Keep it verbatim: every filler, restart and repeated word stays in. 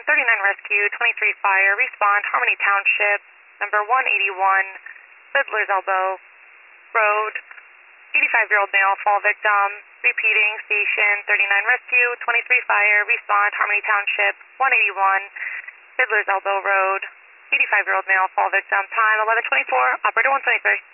thirty-nine Rescue, twenty-three Fire, respond, Harmony Township, number one eighty-one, Fiddler's Elbow Road, eighty-five-year-old male, fall victim, repeating, station, thirty-nine Rescue, twenty-three Fire, respond, Harmony Township, one eighty-one, Fiddler's Elbow Road, eighty-five-year-old male, fall victim, time eleven twenty-four, operator one twenty-three.